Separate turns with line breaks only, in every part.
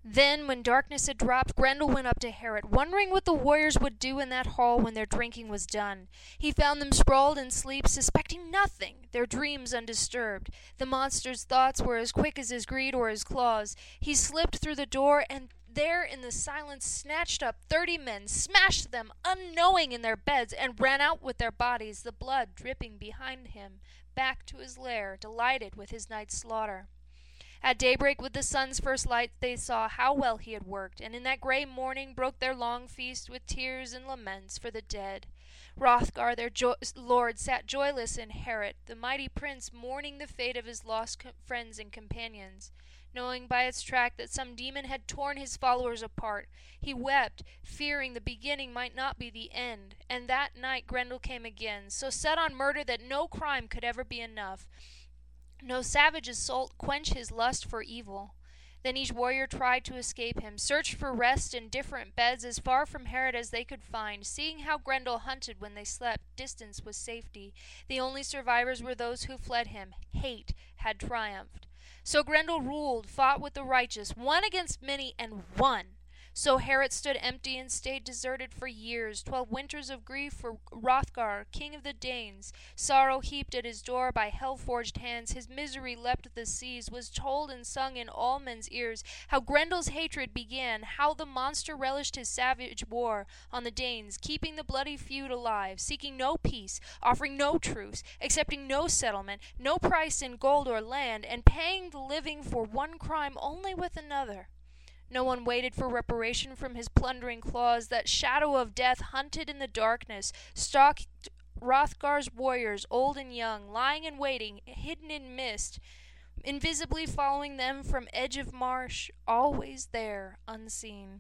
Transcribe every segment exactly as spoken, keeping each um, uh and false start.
Then, when darkness had dropped, Grendel went up to Herod, wondering what the warriors would do in that hall when their drinking was done. He found them sprawled in sleep, suspecting nothing, their dreams undisturbed. The monster's thoughts were as quick as his greed or his claws. He slipped through the door, and there in the silence snatched up thirty men, smashed them unknowing in their beds, and ran out with their bodies, the blood dripping behind him, back to his lair, delighted with his night's slaughter. At daybreak, with the sun's first light, they saw how well he had worked, and in that grey morning broke their long feast with tears and laments for the dead. Hrothgar, their jo- lord, sat joyless in Heorot, the mighty prince mourning the fate of his lost co- friends and companions. Knowing by its track that some demon had torn his followers apart, he wept, fearing the beginning might not be the end. And that night Grendel came again, so set on murder that no crime could ever be enough, no savage assault quench his lust for evil. Then each warrior tried to escape him, searched for rest in different beds as far from Herod as they could find. Seeing how Grendel hunted when they slept, distance was safety. The only survivors were those who fled him. Hate had triumphed. So Grendel ruled, fought with the righteous, won against many, and won. So Herod stood empty and stayed deserted for years, twelve winters of grief for Hrothgar, king of the Danes. Sorrow heaped at his door by hell-forged hands, his misery leapt the seas, was told and sung in all men's ears, how Grendel's hatred began, how the monster relished his savage war on the Danes, keeping the bloody feud alive, seeking no peace, offering no truce, accepting no settlement, no price in gold or land, and paying the living for one crime only with another. No one waited for reparation from his plundering claws. That shadow of death hunted in the darkness, stalked Hrothgar's warriors, old and young, lying in waiting, hidden in mist, invisibly following them from edge of marsh, always there, unseen.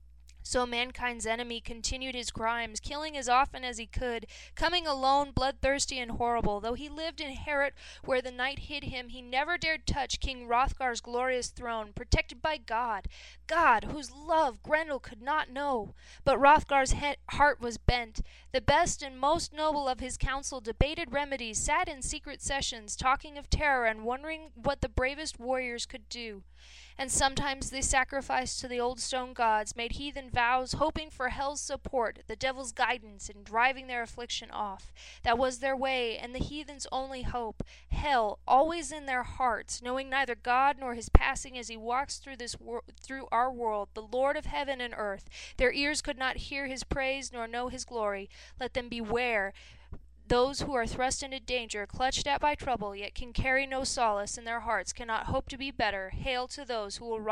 So mankind's enemy continued his crimes, killing as often as he could, coming alone, bloodthirsty and horrible. Though he lived in Heorot, where the night hid him, he never dared touch King Hrothgar's glorious throne, protected by God, God, whose love Grendel could not know. But Hrothgar's he- heart was bent. The best and most noble of his council debated remedies, sat in secret sessions, talking of terror and wondering what the bravest warriors could do. And sometimes they sacrificed to the old stone gods, made heathen vows, hoping for hell's support, the devil's guidance in driving their affliction off. That was their way, and the heathens' only hope. Hell, always in their hearts, knowing neither God nor his passing as he walks through this wor- through our world, the Lord of heaven and earth. Their ears could not hear his praise nor know his glory. Let them beware. Those who are thrust into danger, clutched at by trouble, yet can carry no solace, in their hearts cannot hope to be better. Hail to those who will rise